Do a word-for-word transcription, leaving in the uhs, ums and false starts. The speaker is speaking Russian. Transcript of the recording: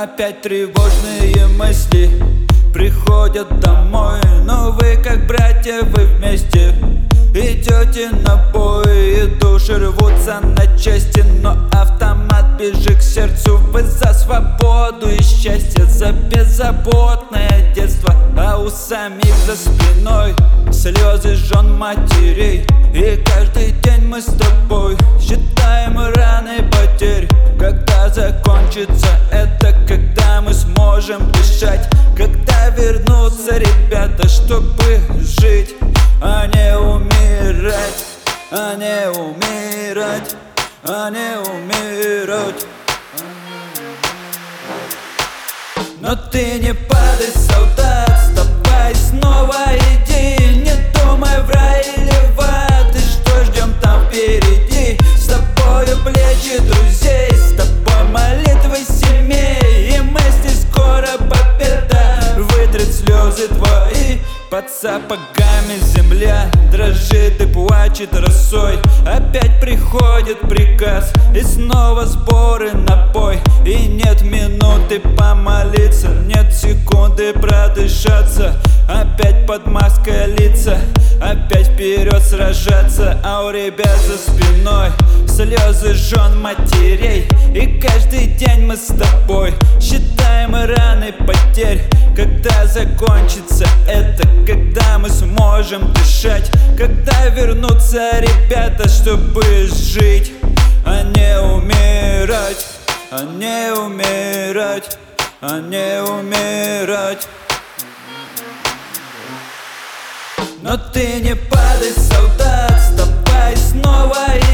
Опять тревожные мысли приходят домой. Но вы как братья, вы вместе идете на бой, и души рвутся на части, но автомат ближе к сердцу. Вы за свободу и счастье, за беззаботное детство, а у самих за спиной слезы жен матерей. И каждый день мы с тобой считаем раны потерь. Когда закончится это, когда мы сможем дышать, когда вернутся ребята, чтобы жить, а не умирать, а не умирать, а не умирать. Но ты не падай, солдат, вставай, снова иди. Не думай, в рай или в ад, и что ждем там впереди. С тобою плечи друзей, с тобой молитвы семей, и мы здесь скоро победа вытрет слезы твои. Под сапогами земля дрожит и плачет росой. Опять приходит приказ, и снова сборы на бой. И нет минуты помолиться, нет секунды продышаться. Опять под маской лица, опять вперед сражаться. А у ребят за спиной слезы жен матерей. И каждый день мы с тобой считаем раны потерь. Когда закончится это, когда мы сможем дышать, когда вернутся ребята, чтобы жить, а не умирать, а не умирать, а не умирать. Но ты не падай, солдат, вставай, снова иди.